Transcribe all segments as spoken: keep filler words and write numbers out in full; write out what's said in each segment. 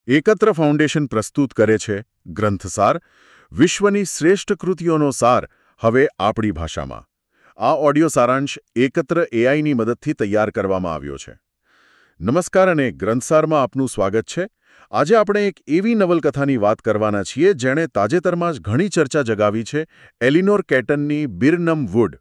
એકત્ર ફાઉન્ડેશન પ્રસ્તુત કરે છે ગ્રંથસાર, વિશ્વની શ્રેષ્ઠ કૃતિઓનો સાર હવે આપણી ભાષામાં. આ ઓડિયો સારાંશ એકત્ર એઆઈની મદદથી તૈયાર કરવામાં આવ્યો છે. નમસ્કાર અને ગ્રંથસારમાં આપનું સ્વાગત છે. આજે આપણે એક એવી નવલકથાની વાત કરવાના છીએ જેણે તાજેતરમાં જ ઘણી ચર્ચા જગાવી છે, એલિનોર કેટનની બિરનમ વુડ.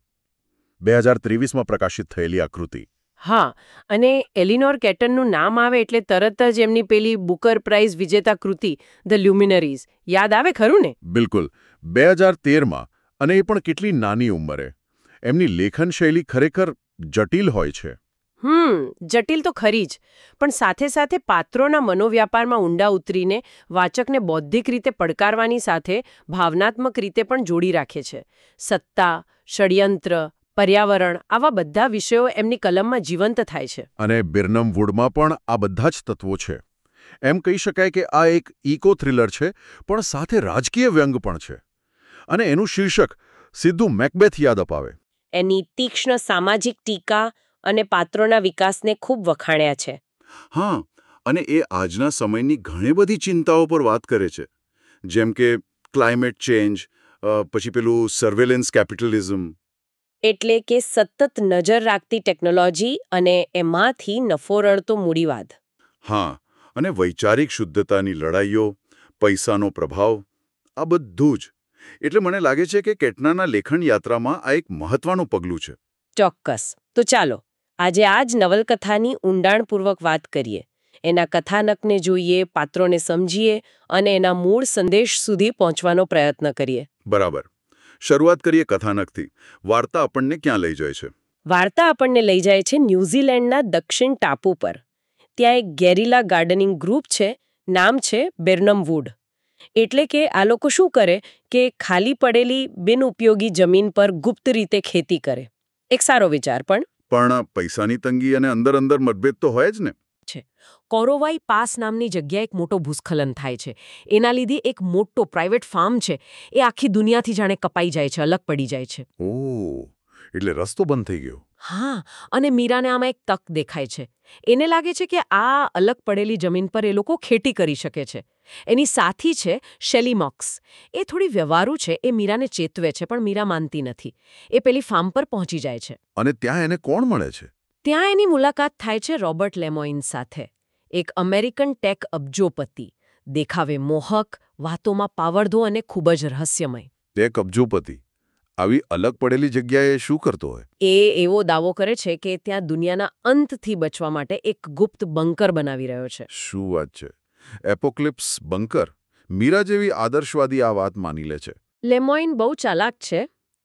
બે હજાર ત્રેવીસમાં પ્રકાશિત થયેલી આ કૃતિ. હા, અને એલિનોર કેટનનું નામ આવે એટલે તરત જ એમની પેલી બુકર પ્રાઇઝ વિજેતા કૃતિ ધ લ્યુમિનરીઝ યાદ આવે, ખરું ને? બિલકુલ. બે હજાર તેરમાં, અને એ પણ કેટલી નાની ઉંમરે. એમની લેખન શૈલી ખરેખર જટિલ હોય છે. હમ જટિલ તો ખરી જ, પણ સાથે સાથે પાત્રોના મનોવ્યાપારમાં ઊંડા ઉતરીને વાચકને બૌદ્ધિક રીતે પડકારવાની સાથે ભાવનાત્મક રીતે પણ જોડી રાખે છે. સત્તા, ષડયંત્ર, પર્યાવરણ આવા બધા વિષયો એમની કલમમાં જીવંત થાય છે. અને બિરનમ વુડમાં પણ આ બધા જ તત્વો છે. એમ કહી શકાય કે આ એક ઇકો થ્રિલર છે, પણ સાથે રાજકીય વ્યંગ પણ છે. અને એનું શીર્ષક સીધું મેકબેથ યાદ અપાવે. એની તીક્ષ્ણ સામાજિક ટીકા અને પાત્રોના વિકાસને ખૂબ વખાણ્યા છે. હા, અને એ આજના સમયની ઘણી બધી ચિંતાઓ પર વાત કરે છે, જેમ કે ક્લાઇમેટ ચેન્જ, પછી પેલું સર્વેલન્સ કેપિટલિઝમ. એટલે કે સતત નજર રાખતી ટેકનોલોજી અને એમાંથી નફો રળતો મૂડીવાદ. હા, અને વૈચારિક શુદ્ધતાની લડાઈઓ, પૈસાનો પ્રભાવ, આ બધું જ. એટલે મને લાગે છે કે કેટનાના લેખન યાત્રામાં આ એક મહત્વનું પગલું છે. ચોક્કસ. તો ચાલો આજે આ જ નવલકથાની ઊંડાણપૂર્વક વાત કરીએ. એના કથાનકને જોઈએ, પાત્રોને સમજીએ અને એના મૂળ સંદેશ સુધી પહોંચવાનો પ્રયત્ન કરીએ. બરાબર. શરૂઆત કરીએ કથાનકથી. વાર્તા આપણને ક્યાં લઈ જાય છે? વાર્તા આપણને લઈ જાય છે ન્યૂઝીલેન્ડના દક્ષિણ ટાપુ પર. ત્યાં એક ગેરિલા ગાર્ડનિંગ ગ્રુપ છે, નામ છે બિરનમ વુડ. એટલે કે આ લોકો શું કરે કે ખાલી પડેલી બિનઉપયોગી જમીન પર ગુપ્ત રીતે ખેતી કરે. એક સારો વિચાર, પણ પણ પૈસાની તંગી અને અંદર અંદર મતભેદ તો હોય જ ને. છે. કોરોવાઈ પાસ નામની જગ્યાએ એક મોટો ભૂસ્ખલન થાય છે. એના લીધે એક મોટો પ્રાઇવેટ ફાર્મ છે, એ આખી દુનિયાથી જાણે કપાઈ જાય છે, અલગ પડી જાય છે. ઓહ, એટલે રસ્તો બંધ થઈ ગયો. હા, અને મીરાને આમાં એક તક દેખાય છે. એને લાગે છે કે આ અલગ પડેલી જમીન પર એ લોકો ખેતી કરી શકે છે. એની સાથી છે શેલી મોક્સ. એ થોડી વ્યવહારુ છે, એ મીરાને ચેતવે છે, પણ મીરા માનતી નથી. એ પેલી ફાર્મ પર પહોંચી જાય છે. અને ત્યાં એને કોણ મળે છે? ત્યાં એની મુલાકાત થાય છે રોબર્ટ લેમોઇન સાથે, એક અમેરિકન ટેક અબજોપતિ. દેખાવે મોહક, વાતોમાં પાવરધો અને ખૂબ જ રહસ્યમય. ટેક અબજોપતિ આવી અલગ પડેલી જગ્યાએ શું કરતો હોય? એ એવો દાવો કરે છે કે ત્યાં દુનિયાના અંતથી બચવા માટે એક ગુપ્ત બંકર બનાવી રહ્યો છે. શું વાત છે! એપોક્લિપ્સ બંકર! મીરા જેવી આદર્શવાદી આ વાત માની લે છે. લેમોઇન બહુ ચાલાક છે.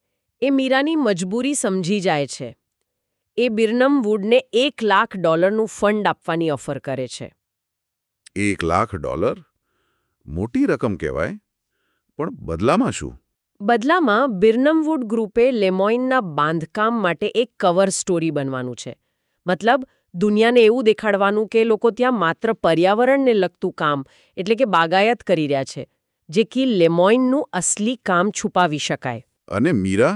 એ મીરાની મજબૂરી સમજી જાય છે. એ બિરનમ વુડને એક લાખ ડોલરનું ફંડ આપવાની ઓફર કરે છે. એક લાખ ડોલર? મોટી રકમ કહેવાય. પણ બદલામાં શું? બદલામાં બિરનમ વુડ ગ્રુપે લેમોઇનના બાંધકામ માટે એક કવર સ્ટોરી બનવાનું છે. મતલબ દુનિયાને એવું દેખાડવાનું કે લોકો ત્યાં માત્ર પર્યાવરણને લગતું કામ એટલે કે બાગાયત કરી રહ્યા છે, જે કે લેમોઇનનું અસલી કામ છુપાવી શકાય. અને મીરા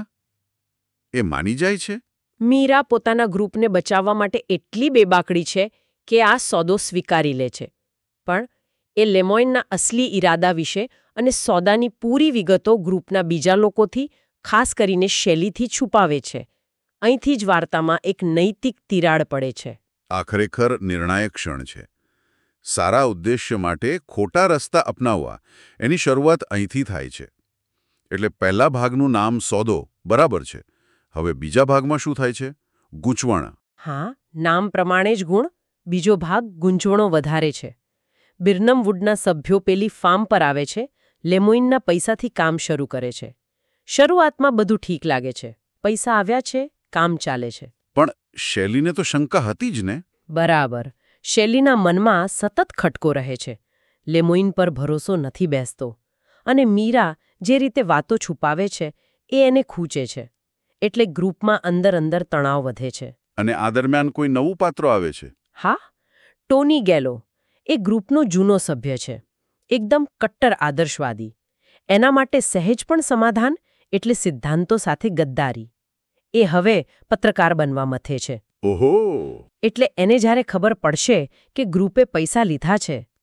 એ માની જાય છે? મીરા પોતાના ગ્રુપને બચાવવા માટે એટલી બેબાકડી છે કે આ સોદો સ્વીકારી લે છે. પણ એ લેમોઇનના અસલી ઈરાદા વિશે અને સોદાની પૂરી વિગતો ગ્રુપના બીજા લોકોથી, ખાસ કરીને શૈલીથી છુપાવે છે. અહીંથી જ વાર્તામાં એક નૈતિક તિરાડ પડે છે. આ ખરેખર નિર્ણાયક ક્ષણ છે. સારા ઉદ્દેશ્ય માટે ખોટા રસ્તા અપનાવવા, એની શરૂઆત અહીંથી થાય છે. એટલે પહેલા ભાગનું નામ સોદો, બરાબર છે. હવે બીજા ભાગમાં શું થાય છે? ગૂંચવણ. હા, નામ પ્રમાણે જ ગુણ. બીજો ભાગ ગૂંચવણો વધારે છે. બિરનમ વુડના સભ્યો પેલી ફાર્મ પર આવે છે, લેમોઇનના પૈસાથી કામ શરૂ કરે છે. શરૂઆતમાં બધું ઠીક લાગે છે. પૈસા આવ્યા છે, કામ ચાલે છે. પણ શૈલીને તો શંકા હતી જ ને? બરાબર. શૈલીના મનમાં સતત ખટકો રહે છે. લેમોઇન પર ભરોસો નથી બેસતો. અને મીરા જે રીતે વાતો છુપાવે છે, એ એને ખૂંચે છે. એટલે ગ્રુપમાં અંદર અંદર તણાવ વધે છે. અને આ દરમિયાન કોઈ નવું પાત્ર આવે છે? હા, ટોની ગેલો. એ ગ્રુપનો જૂનો સભ્ય છે. એકદમ કટ્ટર આદર્શવાદી. એના માટે સહેજ પણ સમાધાન એટલે સિદ્ધાંતો સાથે ગદ્દારી. એ હવે પત્રકાર બનવા મથે છે. ઓહો! એટલે એને જ્યારે ખબર પડશે કે ગ્રુપે પૈસા લીધા છે,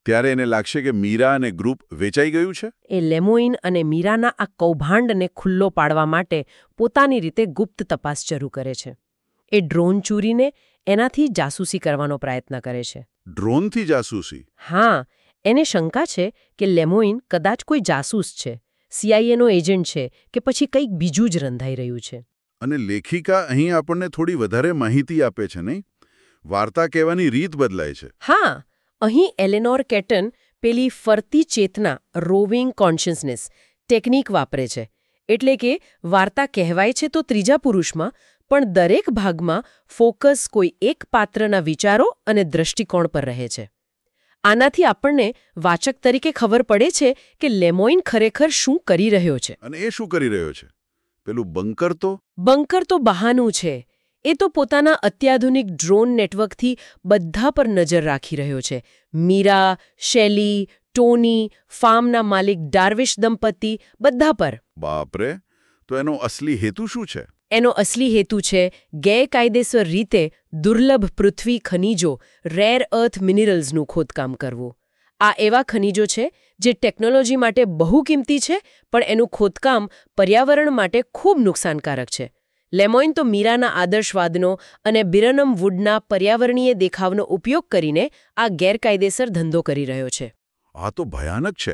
ત્યારે એને લાગશે કે મીરા અને ગ્રુપ વેચાઈ ગયું છે. એ લેમોઇન અને મીરાના આ કૌભાંડને ખુલ્લો પાડવા માટે પોતાની રીતે ગુપ્ત તપાસ શરૂ કરે છે. એ ડ્રોન ચોરીને એનાથી જાસૂસી કરવાનો પ્રયત્ન કરે છે. ડ્રોનથી જાસૂસી? હા, એને શંકા છે કે લેમોઇન કદાચ કોઈ જાસૂસ છે, સીઆઈએનો એજન્ટ છે કે પછી કંઈક બીજું જ રંધાઈ રહ્યું છે. અને લેખિકા અહીં આપણને થોડી વધારે માહિતી આપે છે નહીં? વાર્તા કહેવાની રીત બદલાય છે. હા, અહીં એલેનોર કેટન પેલી ફરતી ચેતના રોવિંગ કોન્શિયસનેસ ટેકનિક વાપરે છે. એટલે કે વાર્તા કહેવાય છે તો ત્રીજા પુરુષમાં, પણ દરેક ભાગમાં ફોકસ કોઈ એક પાત્રના વિચારો અને દૃષ્ટિકોણ પર રહે છે. આનાથી આપણને વાચક તરીકે ખબર પડે છે કે લેમોઇન ખરેખર શું કરી રહ્યો છે. અને એ શું કરી રહ્યો છે? પેલું બંકર તો બંકર તો બહાનું છે. એ તો પોતાના અત્યાધુનિક ડ્રોન નેટવર્કથી બધા પર નજર રાખી રહ્યો છે. મીરા, શેલી, ટોની, ફાર્મના માલિક ડાર્વિશ દંપતી, બધા પર. બાપરે! તો એનો અસલી હેતુ શું છે? એનો અસલી હેતુ છે ગેરકાયદેસર રીતે દુર્લભ પૃથ્વી ખનિજો, રેર અર્થ મિનરલ્સનું ખોદકામ કરવું. આ એવા ખનિજો છે જે ટેકનોલોજી માટે બહુ કિંમતી છે, પણ એનું ખોદકામ પર્યાવરણ માટે ખૂબ નુકસાનકારક છે. લેમોઇન તો મીરાના આદર્શવાદનો અને બિરનમ વુડના પર્યાવરણીય દેખાવનો ઉપયોગ કરીને આ ગેરકાયદેસર ધંધો કરી રહ્યો છે. આ તો ભયાનક છે.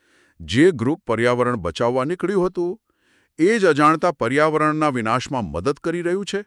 જે ગ્રુપ પર્યાવરણ બચાવવા નીકળ્યું હતું એ જ અજાણતા પર્યાવરણના વિનાશમાં મદદ કરી રહ્યું છે.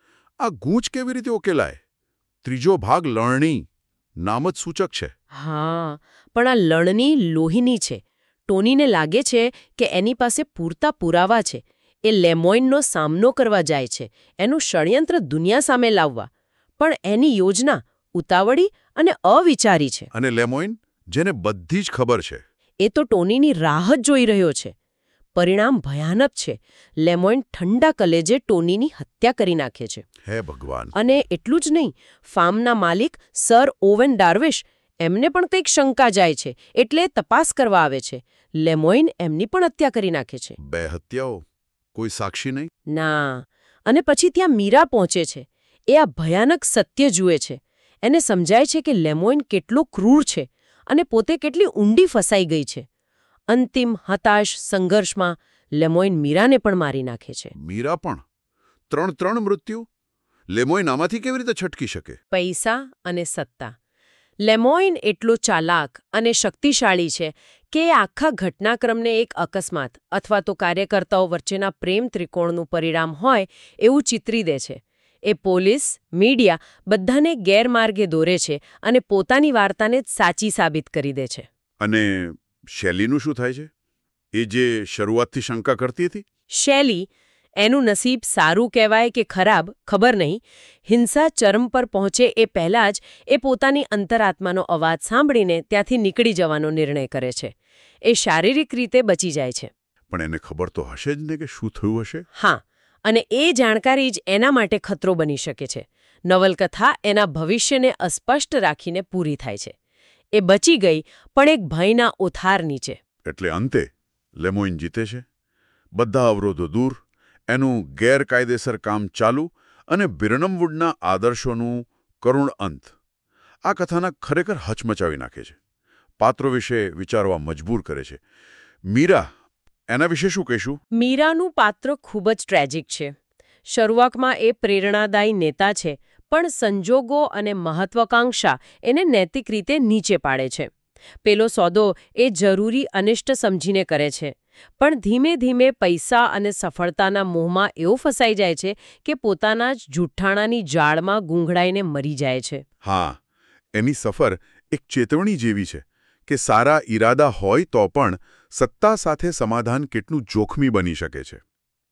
આ ગૂંચ કેવી રીતે ઉકેલાય? ત્રીજો ભાગ લણણી નામ જ સૂચક છે. હા, પણ આ લણણી લોહીની છે. ટોનીને લાગે છે કે એની પાસે પૂરતા પુરાવા છે. એ લેમોઇનનો સામનો કરવા જાય છે, એનું ષડયંત્ર દુનિયા સામે લાવવા. પણ એની યોજના ઉતાવળી અને અવિચારી છે. અને લેમોઇન, જેને બધી જ ખબર છે, એ તો ટોનીની રાહ જ જોઈ રહ્યો છે. પરિણામ ભયાનક છે. લેમોઇન ઠંડા કલેજે ટોનીની હત્યા કરી નાખે છે. હે ભગવાન! અને એટલું જ નહીં, ફાર્મના માલિક સર ઓવેન ડાર્વિશ, એમને પણ કંઈક શંકા જાય છે, એટલે તપાસ કરવા આવે છે. લેમોઇન એમની પણ હત્યા કરી નાખે છે. બે હત્યાઓ? કોઈ સાક્ષી નહીં? ના. અને પછી ત્યાં મીરા પહોંચે છે. એ આ ભયાનક સત્ય જુએ છે. એને સમજાય છે કે લેમોઇન કેટલો ક્રૂર છે અને પોતે કેટલી ઊંડી ફસાઈ ગઈ છે. અંતિમ હતાશ સંઘર્ષમાં લેમોઇન મીરાને પણ મારી નાખે છે. મીરા પણ? ત્રણ ત્રણ મૃત્યુ? લેમોઇન આમાંથી કેવી રીતે છટકી શકે? પૈસા અને સત્તા. લેમોઇન એટલો ચાલાક અને શક્તિશાળી છે કે આખા ઘટનાક્રમને એક અકસ્માત અથવા તો કાર્યકર્તાઓ વચ્ચેના પ્રેમ ત્રિકોણનું પરિણામ હોય એવું ચિતરી દે છે. એ પોલીસ, મીડિયા બધાને ગેરમાર્ગે દોરે છે અને પોતાની વાર્તાને જ સાચી સાબિત કરી દે છે. અને શૈલીનું શું થાય છે? એ જે શરૂઆતથી શંકા કરતી હતી? શૈલી, એનું નસીબ સારું કહેવાય કે ખરાબ ખબર નહીં, હિંસા ચરમ પર પહોંચે એ પહેલાં જ એ પોતાની અંતરાત્માનો અવાજ સાંભળીને ત્યાંથી નીકળી જવાનો નિર્ણય કરે છે. એ શારીરિક રીતે બચી જાય છે. પણ એને ખબર તો હશે જ ને કે શું થયું હશે? હા, અને એ જાણકારી જ એના માટે ખતરો બની શકે છે. નવલકથા એના ભવિષ્યને અસ્પષ્ટ રાખીને પૂરી થાય છે. એ બચી ગઈ, પણ એક ભયના ઓથાર નીચે. એટલે અંતે લેમોઇન જીતે છે. બધા અવરોધો દૂર, એનું ગેરકાયદેસર કામ ચાલુ અને બિરનમ વુડના આદર્શોનું કરુણ અંત. આ કથાના ખરેખર હચમચાવી નાખે છે. પાત્રો વિશે વિચારવા મજબૂર કરે છે. મીરા, એના વિશે શું કહીશું? મીરાનું પાત્ર ખૂબ જ ટ્રેજિક છે. શરૂઆતમાં એ પ્રેરણાદાયી નેતા છે, પણ સંજોગો અને મહત્વાકાંક્ષા એને નૈતિક રીતે નીચે પાડે છે. પેલો સોદો એ જરૂરી અનિષ્ટ સમજીને કરે છે, પણ ધીમે ધીમે પૈસા અને સફળતાના મોહમાં એવો ફસાઈ જાય છે કે પોતાના જ જૂઠાણાની જાળમાં ગૂંગળાઈને મરી જાય છે. હા, એની સફર એક ચેતવણી જેવી છે કે સારા ઈરાદા હોય તો પણ સત્તા સાથે સમાધાન કેટલું જોખમી બની શકે છે.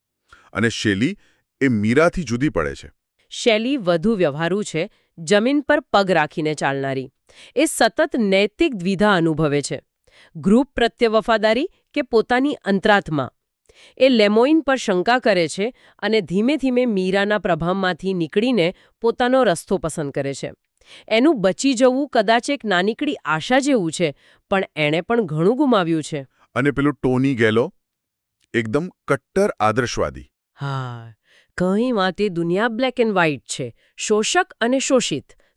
અને શૈલી એ મીરાથી જુદી પડે છે. શૈલી વધુ વ્યવહારુ છે, જમીન પર પગ રાખીને ચાલનારી. એ સતત નૈતિક દ્વિધા અનુભવે છે. ગ્રુપ પ્રત્યે વફાદારી કે પોતાની અંતરાત્મા. એ લેમોઇન પર શંકા કરે છે અને ધીમે ધીમે મીરાના પ્રભાવમાંથી નીકળીને પોતાનો રસ્તો પસંદ કરે છે. એનું બચી જવું કદાચ એક નાનીકડી આશા જેવું છે, પણ એણે પણ ઘણું ગુમાવ્યું છે. અને પેલું ટોની ગેલો એકદમ કટ્ટર આદર્શવાદી. હા, કંઈ વાતે દુનિયા બ્લેક એન્ડ વ્હાઇટ છે, શોષક અને શોષિત,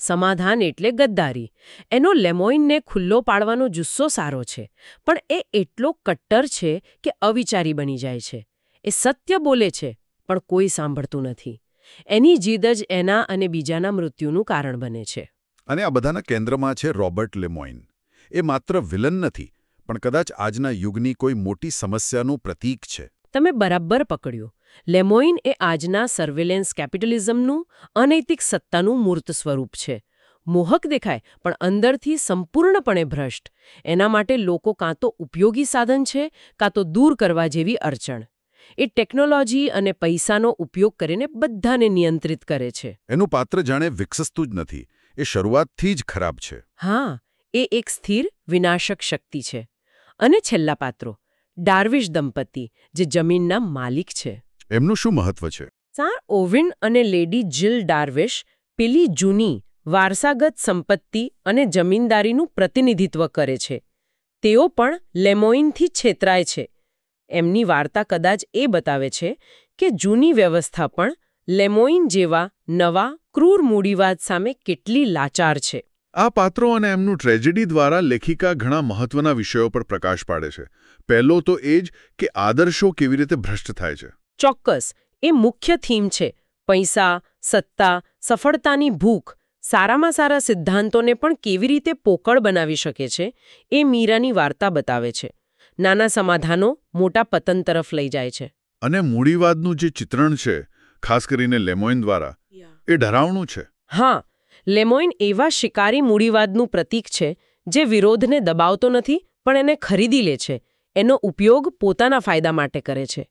સમાધાન એટલે ગદ્દારી. એનો લેમોઇનને ખુલ્લો પાડવાનો જુસ્સો સારો છે, પણ એ એટલો કટ્ટર છે કે અવિચારી બની જાય છે. એ સત્ય બોલે છે, પણ કોઈ સાંભળતું નથી. એની જીદ જ એના અને બીજાના મૃત્યુનું કારણ બને છે. અને આ બધાના કેન્દ્રમાં છે રોબર્ટ લેમોઇન. એ માત્ર વિલન નથી, પણ કદાચ આજના યુગની કોઈ મોટી સમસ્યાનું પ્રતીક છે. તમે બરાબર પકડ્યું. લેમોઇન એ આજના સર્વેલન્સ કેપિટલિઝમનું અનૈતિક સત્તાનું મૂર્ત સ્વરૂપ છે. મોહક દેખાય, પણ અંદરથી સંપૂર્ણપણે ભ્રષ્ટ. એના માટે લોકો કાં તો ઉપયોગી સાધન છે, કાં તો દૂર કરવા જેવી અડચણ. એ ટેકનોલોજી અને પૈસાનો ઉપયોગ કરીને બધાને નિયંત્રિત કરે છે. એનું પાત્ર જાણે વિકસતું જ નથી. એ શરૂઆતથી જ ખરાબ છે. હા, એ એક સ્થિર વિનાશક શક્તિ છે. અને છેલ્લા પાત્રો, ડાર્વિશ દંપતી, જે જમીનના માલિક છે. એમનું શું મહત્વ છે? સાર ઓવિન અને લેડી જીલ ડાર્વિશ પેલી જૂની વારસાગત સંપત્તિ અને જમીનદારીનું પ્રતિનિધિત્વ કરે છે. તેઓ પણ લેમોઇનથી છેતરાય છે. એમની વાર્તા કદાચ એ બતાવે છે કે જૂની વ્યવસ્થા પણ લેમોઇન જેવા નવા ક્રૂર મૂડીવાદ સામે કેટલી લાચાર છે. આ પાત્રો અને એમનું ટ્રેજેડી દ્વારા લેખિકા ઘણા મહત્વના વિષયો પર પ્રકાશ પાડે છે. પહેલો તો એ જ કે આદર્શો કેવી રીતે ભ્રષ્ટ થાય છે. ચોક્કસ, એ મુખ્ય થીમ છે. પૈસા, સત્તા, સફળતાની ભૂખ સારામાં સારા સિદ્ધાંતોને પણ કેવી રીતે પોકળ બનાવી શકે છે, એ મીરાની વાર્તા બતાવે છે. નાના સમાધાનો મોટા પતન તરફ લઈ જાય છે. અને મૂડીવાદનું જે ચિત્રણ છે, ખાસ કરીને લેમોઇન દ્વારા, એ ડરાવણું છે. હા, લેમોઇન એવા શિકારી મૂડીવાદનું પ્રતીક છે જે વિરોધને દબાવતો નથી, પણ એને ખરીદી લે છે. એનો ઉપયોગ પોતાના ફાયદા માટે કરે છે.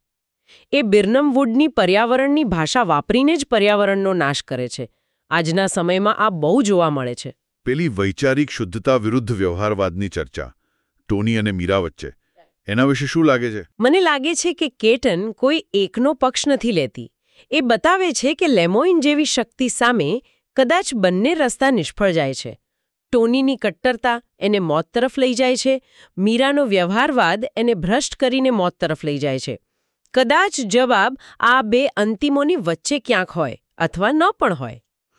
એ બિર્નમ વુડની પર્યાવરણની ભાષા વાપરીને જ પર્યાવરણનો નાશ કરે છે. આજના સમયમાં આ બહુ જોવા મળે છે. પેલી વૈચારિક શુદ્ધતા વિરુદ્ધ વ્યવહારવાદની ચર્ચા ટોની અને મીરા વચ્ચે, એના વિશે શું લાગે છે? મને લાગે છે કે કેટન કોઈ એકનો પક્ષ નથી લેતી. એ બતાવે છે કે લેમોઇન જેવી શક્તિ સામે કદાચ બંને રસ્તા નિષ્ફળ જાય છે. ટોનીની કટ્ટરતા એને મોત તરફ લઈ જાય છે. મીરાનો વ્યવહારવાદ એને ભ્રષ્ટ કરીને મોત તરફ લઈ જાય છે. કદાચ જવાબ આ બે અંતિમોની વચ્ચે ક્યાંક હોય, અથવા ન પણ હોય.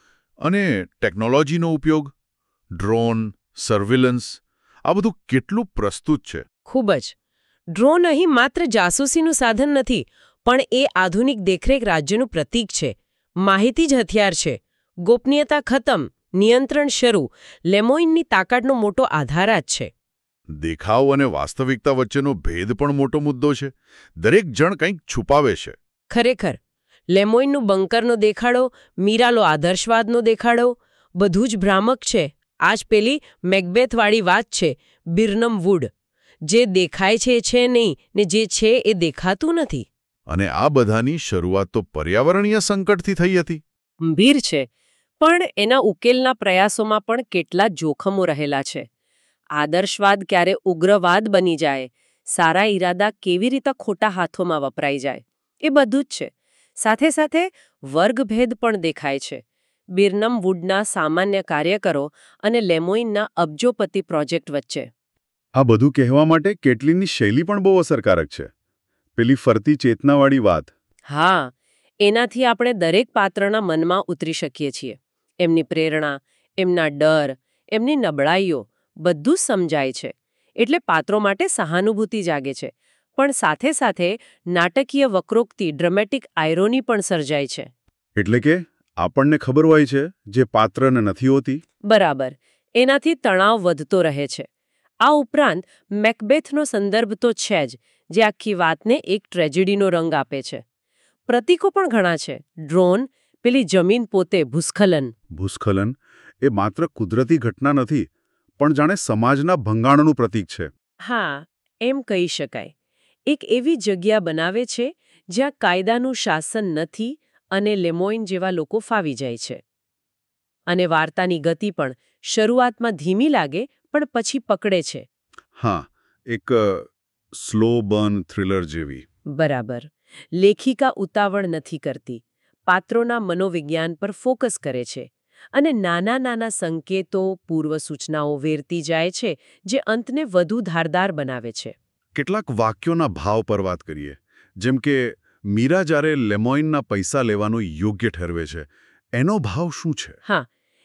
અને ટેકનોલોજીનો ઉપયોગ, ડ્રોન, સર્વેલન્સ, આ બધું કેટલું પ્રસ્તુત છે. ખૂબ જ. ડ્રોન અહીં માત્ર જાસૂસીનું સાધન નથી, પણ એ આધુનિક દેખરેખ રાજ્યનું પ્રતીક છે. માહિતી જ હથિયાર છે. ગોપનીયતા ખતમ, નિયંત્રણ શરૂ. લેમોઇનની તાકાતનો મોટો આધાર જ છે. દેખાવ અને વાસ્તવિકતા વચ્ચેનો ભેદ પણ મોટો મુદ્દો છે. દરેક જણ કંઈક છુપાવે છે. ખરેખર, લેમોઇનનું બંકરનો દેખાડો, મીરાલો આદર્શવાદનો દેખાડો, બધું જ ભ્રામક છે. આજ પેલી મેકબેથવાળી વાત છે, બિર્નમ વુડ. જે દેખાય છે એ છે નહીં, ને જે છે એ દેખાતું નથી. અને આ બધાની શરૂઆત તો પર્યાવરણીય સંકટથી થઈ હતી. ગંભીર છે, પણ એના ઉકેલના પ્રયાસોમાં પણ કેટલા જોખમો રહેલા છે. આદર્શવાદ ક્યારે ઉગ્રવાદ બની જાય, સારા ઈરાદા કેવી રીતે ખોટા હાથોમાં વપરાઈ જાય, એ બધું જ છે. સાથે સાથે વર્ગભેદ પણ દેખાય છે. બિર્નમ વુડના સામાન્ય કાર્યકરો અને લેમોઇનના અબજોપતિ પ્રોજેક્ટ વચ્ચે. આ બધું કહેવા માટે કેટલીની શૈલી પણ બહુ અસરકારક છે. પેલી ફરતી ચેતનાવાળી વાત. હા, એનાથી આપણે દરેક પાત્રના મનમાં ઉતરી શકીએ છીએ. એમની પ્રેરણા, એમના ડર, એમની નબળાઈઓ બધું જ સમજાય છે. એટલે પાત્રો માટે સહાનુભૂતિ જાગે છે. પણ સાથે સાથે નાટકીય વક્રોક્તિ, ડ્રામેટિક આયરોની પણ સર્જાય છે. એટલે કે આપણને ખબર હોય છે જે પાત્રને નથી હોતી. બરાબર. એનાથી તણાવ વધતો રહે છે. આ ઉપરાંત મેકબેથનો સંદર્ભ તો છે જ, જે આખી વાતને એક ટ્રેજેડીનો રંગ આપે છે. પ્રતીકો પણ ઘણા છે. ડ્રોન, પેલી જમીન પોતે, ભૂસ્ખલન. ભૂસ્ખલન એ માત્ર કુદરતી ઘટના નથી, પણ જાણે સમાજના ભંગાણનું પ્રતીક છે. હા, એમ કહી શકાય. એક એવી જગ્યા બનાવે છે જ્યાં કાયદાનું શાસન નથી અને લેમોઇન જેવા લોકો ફાવી જાય છે. અને વાર્તાની ગતિ પણ શરૂઆતમાં ધીમી લાગે, પણ પછી પકડે છે. હા, એક સ્લો બર્ન થ્રિલર જેવી. બરાબર. લેખિકા ઉતાવળ નથી કરતી. પાત્રોના મનોવિજ્ઞાન પર ફોકસ કરે છે. અને નાના નાના સંકેતો, પૂર્વ સૂચનાઓ વેરતી જાય છે, જે અંતને વધુ ધારદાર બનાવે છે. કેટલાક વાક્યોના ભાવ પર વાત કરીએ. જેમ કે મીરા જ્યારે લેમોઇનના પૈસા લેવાનું યોગ્ય ઠરવે છે, એનો ભાવ શું છે? હા,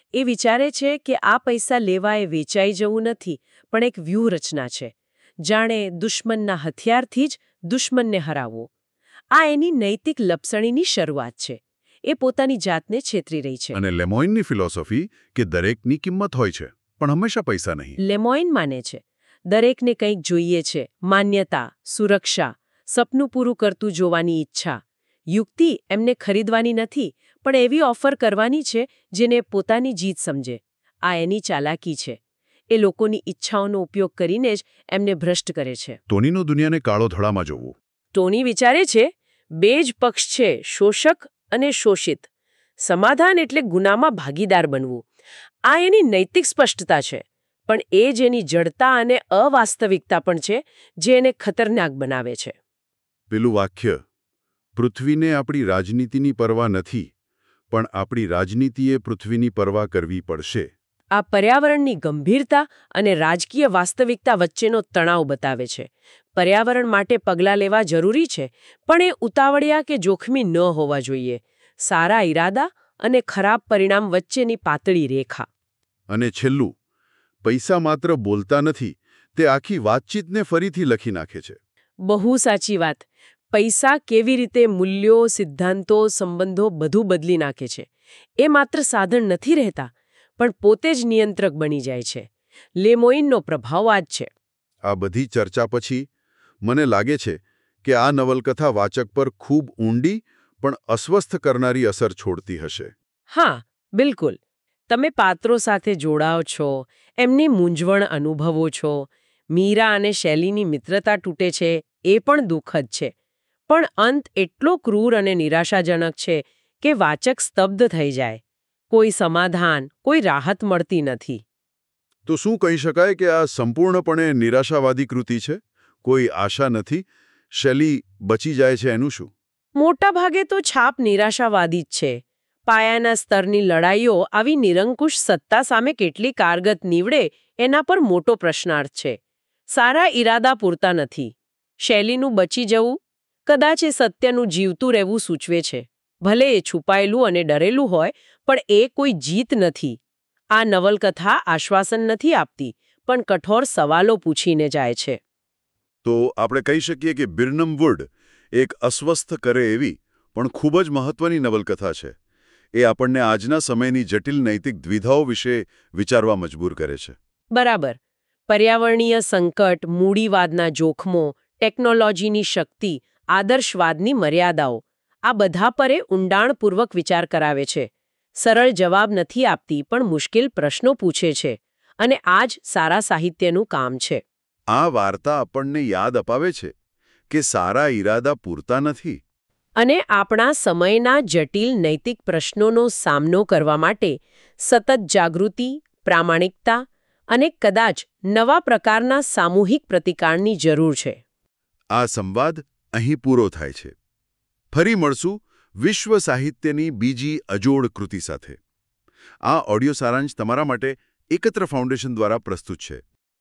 એ વિચારે છે કે આ પૈસા લેવા એ વેચાઈ જવું નથી, પણ એક વ્યૂહરચના છે. જાણે દુશ્મનના હથિયારથી જ દુશ્મનને હરાવવો. આ એની નૈતિક લપસણીની શરૂઆત છે. એ પોતાની જાતને છેતરી રહી છે. અને લેમોઇનની ફિલોસોફી કે દરેકની કિંમત હોય છે, પણ હંમેશા પૈસા નહીં. લેમોઇન માને છે દરેકને કંઈક જોઈએ છે, માન્યતા, સુરક્ષા, સપનું પૂરું કરતું જોવાની ઈચ્છા. યુક્તિ એમને ખરીદવાની નથી, પણ એવી ઓફર કરવાની છે જેને પોતાની જીત સમજે. આ એની ચાલાકી છે. એ લોકોની ઈચ્છાઓનો ઉપયોગ કરીને જ એમને ભ્રષ્ટ કરે છે. ટોનીનો દુનિયાને કાળો ધડામાં જોવું. ટોની વિચારે છે બે જ પક્ષ છે, શોષક અને શોષિત. સમાધાન એટલે ગુનામાં ભાગીદાર બનવું. આ એની નૈતિક સ્પષ્ટતા છે, પણ એ જ એની જડતા અને અવાસ્તવિકતા પણ છે જે એને ખતરનાક બનાવે છે. પેલું વાક્ય, પૃથ્વીને આપણી રાજનીતિની પરવા નથી, પણ આપણી રાજનીતિએ પૃથ્વીની પરવા કરવી પડશે. આ પર્યાવરણની ગંભીરતા અને રાજકીય વાસ્તવિકતા વચ્ચેનો તણાવ બતાવે છે. પર્યાવરણ માટે પગલાં લેવા જરૂરી છે, પણ એ ઉતાવળિયા કે જોખમી ન હોવા જોઈએ. સારા ઈરાદા અને ખરાબ પરિણામ વચ્ચેની પાતળી રેખા. અને છેલ્લું, પૈસા માત્ર બોલતા નથી, તે આખી વાતચીતને ફરીથી લખી નાખે છે. બહુ સાચી વાત. પૈસા કેવી રીતે મૂલ્યો, સિદ્ધાંતો, સંબંધો બધું બદલી નાખે છે. એ માત્ર સાધન નથી રહેતા, પણ પોતે જ નિયંત્રક બની જાય છે. લેમોઇનનો પ્રભાવ આ જ છે. આ બધી ચર્ચા પછી મને લાગે છે કે આ નવલકથા વાચક પર ખૂબ ઊંડી પણ અસ્વસ્થ કરનારી અસર છોડતી હશે. હા, બિલકુલ. તમે પાત્રો સાથે જોડાઓ છો, એમની મૂંઝવણ અનુભવો છો. મીરા અને શૈલીની મિત્રતા તૂટે છે, એ પણ દુઃખદ છે. પણ અંત એટલો ક્રૂર અને નિરાશાજનક છે કે વાચક સ્તબ્ધ થઈ જાય. કોઈ સમાધાન, કોઈ રાહત મળતી નથી. તો શું કહી શકાય કે આ સંપૂર્ણપણે નિરાશાવાદી કૃતિ છે? કોઈ આશા નથી, શૈલી બચી જાય છે એનું શું? મોટા ભાગે તો છાપ નિરાશાવાદી જ છે. પાયાના સ્તરની લડાઈઓ આવી નિરંકુશ સત્તા સામે કેટલી કારગત નીવડે એના પર મોટો પ્રશ્નાર્થ છે. સારા ઈરાદા પૂરતા નથી. શૈલીનું બચી જવું કદાચ એ સત્યનું જીવતું રહેવું સૂચવે છે. ભલે એ છુપાયેલું અને ડરેલું હોય, પણ એ કોઈ જીત નથી. આ નવલકથા આશ્વાસન નથી આપતી, પણ કઠોર સવાલો પૂછીને જાય છે. તો આપણે કહી શકીએ કે બિર્નમ વુડ એક અસ્વસ્થ કરે એવી પણ ખૂબ જ મહત્વની નવલકથા છે. એ આપણને આજના સમયની જટિલ નૈતિક દ્વિધાઓ વિશે વિચારવા મજબૂર કરે છે. બરાબર. પર્યાવરણીય સંકટ, મૂડીવાદના જોખમો, ટેકનોલોજીની શક્તિ, આદર્શવાદની મર્યાદાઓ, આ બધા પર એ ઊંડાણપૂર્વક વિચાર કરાવે છે. સરળ જવાબ નથી આપતી, પણ મુશ્કેલ પ્રશ્નો પૂછે છે. અને આ જ સારા સાહિત્યનું કામ છે. આ વાર્તા આપણને યાદ અપાવે છે કે સારા ઈરાદા પૂરતા નથી. અને આપણા સમયના જટિલ નૈતિક પ્રશ્નોનો સામનો કરવા માટે સતત જાગૃતિ, પ્રામાણિકતા અને કદાચ નવા પ્રકારના સામૂહિક પ્રતિકારની જરૂર છે. આ સંવાદ અહીં પૂરો થાય છે. ફરી મળશું વિશ્વ સાહિત્યની બીજી અજોડ કૃતિ સાથે. આ ઓડિયો સારાંશ તમારા માટે એકત્ર ફાઉન્ડેશન દ્વારા પ્રસ્તુત છે.